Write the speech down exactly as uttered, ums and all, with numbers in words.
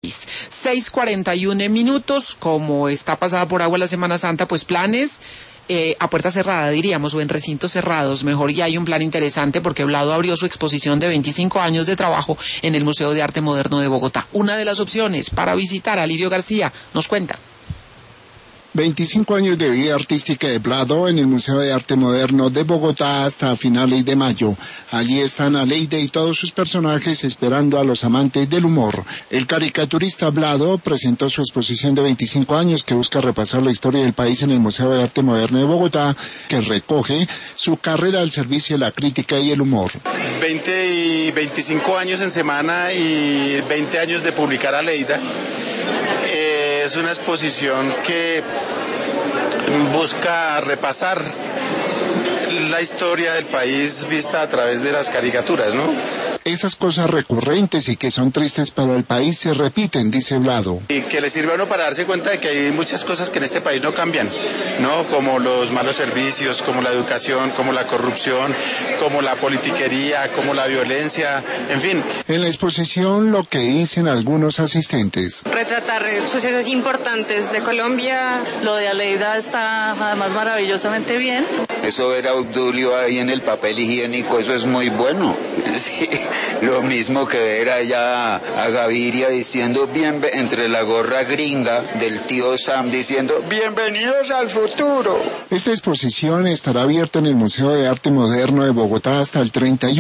seis cuarenta y uno minutos, como está pasada por agua la Semana Santa, pues planes eh, a puerta cerrada, diríamos, o en recintos cerrados. Mejor, ya hay un plan interesante porque Blado abrió su exposición de veinticinco años de trabajo en el Museo de Arte Moderno de Bogotá. Una de las opciones para visitar a Lirio García nos cuenta. veinticinco años de vida artística de Blado en el Museo de Arte Moderno de Bogotá hasta finales de mayo. Allí están Aleide y todos sus personajes esperando a los amantes del humor. El caricaturista Blado presentó su exposición de veinticinco años que busca repasar la historia del país en el Museo de Arte Moderno de Bogotá, que recoge su carrera al servicio de la crítica y el humor. veinte y veinticinco años en semana y veinte años de publicar Aleida. Eh, es una exposición que busca repasar la historia del país vista a través de las caricaturas, ¿no? Esas cosas recurrentes y que son tristes para el país se repiten, dice Blado. Y que le sirve a uno para darse cuenta de que hay muchas cosas que en este país no cambian, ¿no? Como los malos servicios, como la educación, como la corrupción, como la politiquería, como la violencia, en fin. En la exposición, lo que dicen algunos asistentes. Retratar sucesos importantes de Colombia. Lo de Aleida está además maravillosamente bien. Eso era Obdulio ahí en el papel higiénico, eso es muy bueno. Sí, lo mismo que ver allá a Gaviria diciendo, bien, entre la gorra gringa del tío Sam diciendo, bienvenidos al futuro. Esta exposición estará abierta en el Museo de Arte Moderno de Bogotá hasta el treinta y uno.